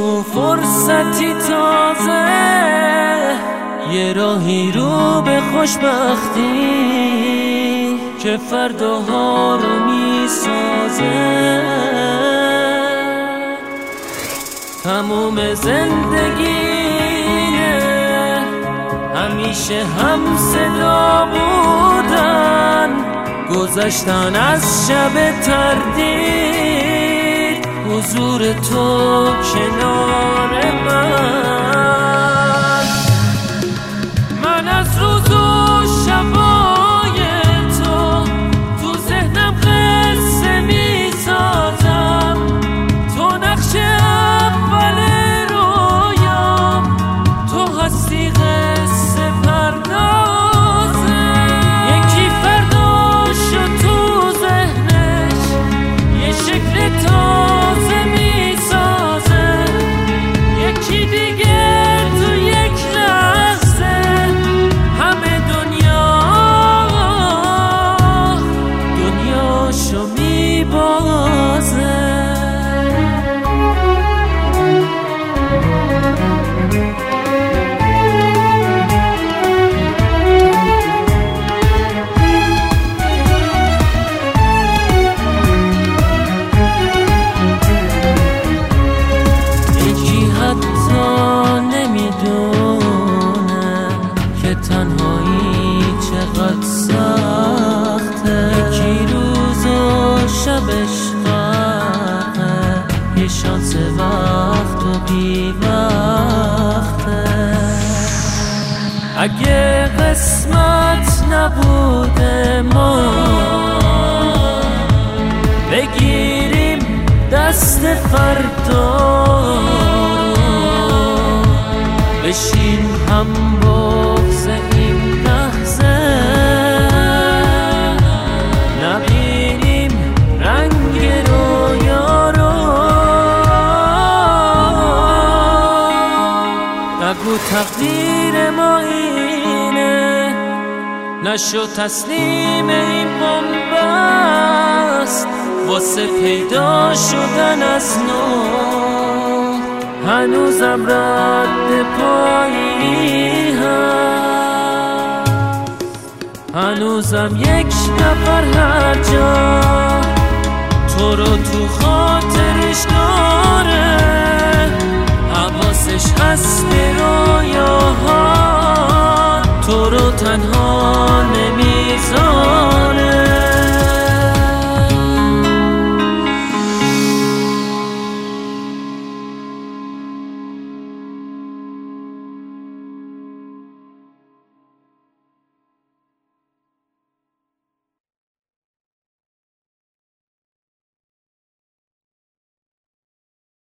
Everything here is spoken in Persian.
تو فرصتی تازه، یه راهی رو به خوشبختی که فرداها رو میسازه. تموم زندگینه همیشه هم صدا بودن، گذشتن از شب تردید، حضور تو کنار من از روز و شبای تو ذهنم قصه میسازم. تو نقش اول رویام، تو هستی قصه پردازه. یکی فرداشو تو ذهنش یه شکل تازه میسازه، یکی دیگه تو یک لحظه همه دنیاشو میبازه. تنهایی چقدر سخته، یکی روز و شبش غرقه، یه شانس وقت و بی وقته. اگه قسمت نبوده ما بگیریم دست فردا رو، بشیم هم بغض این لحظه، نبینیم رنگ رویا رو. نگو تقدیر ما اینه، نشو تسلیم این بنبست، واسه پیدا شدن از نو هنوزم رد پایی هست. هنوزم یک نفر هر جا تو رو تو خاطرش داره، حواسش هست به رویاها، تو رو تنها